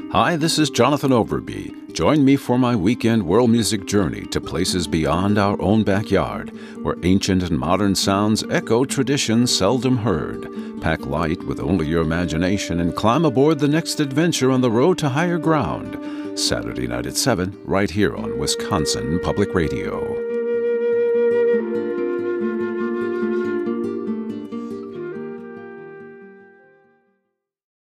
Hi, this is Jonathan Overby. Join me for my weekend world music journey to places beyond our own backyard, where ancient and modern sounds echo traditions seldom heard. Pack light with only your imagination and climb aboard the next adventure on the road to higher ground. Saturday night at 7, right here on Wisconsin Public Radio.